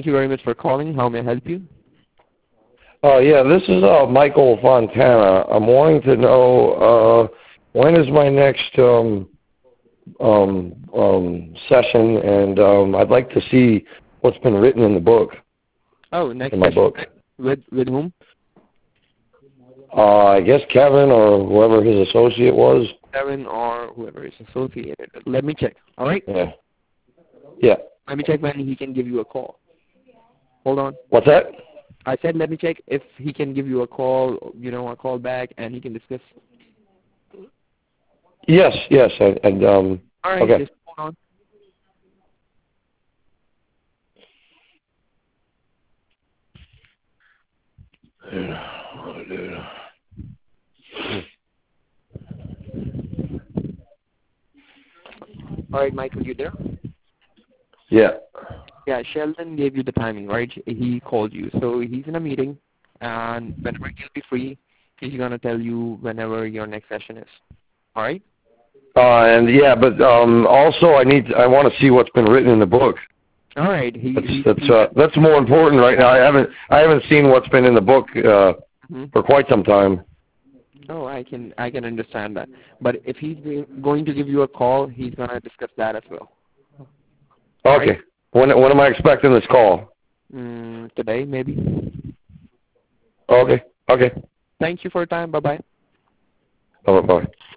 you very much for calling. How may I help you? Yeah, this is Michael Fontana. I'm wanting to know when is my next session, and I'd like to see what's been written in the book. Oh, next in my session. book. With whom? I guess Kevin or whoever his associate was. Kevin or whoever is associated. Let me check. All right? Yeah. Yeah. Let me check when he can give you a call. Hold on. What's that? I said let me check if he can give you a call, a call back, and he can discuss. Yes. All right, okay. just hold on. All right, Michael, you there? Yeah. Yeah, Sheldon gave you the timing, right? He called you. So he's in a meeting, and whenever he'll be free, he's going to tell you whenever your next session is. All right? But also I want to see what's been written in the book. All right. That's more important right now. I haven't seen what's been in the book for quite some time. Oh, I can understand that. But if he's going to give you a call, he's going to discuss that as well. Okay. Right? When am I expecting this call? Today, maybe. Okay. Thank you for your time. Bye-bye. Bye-bye.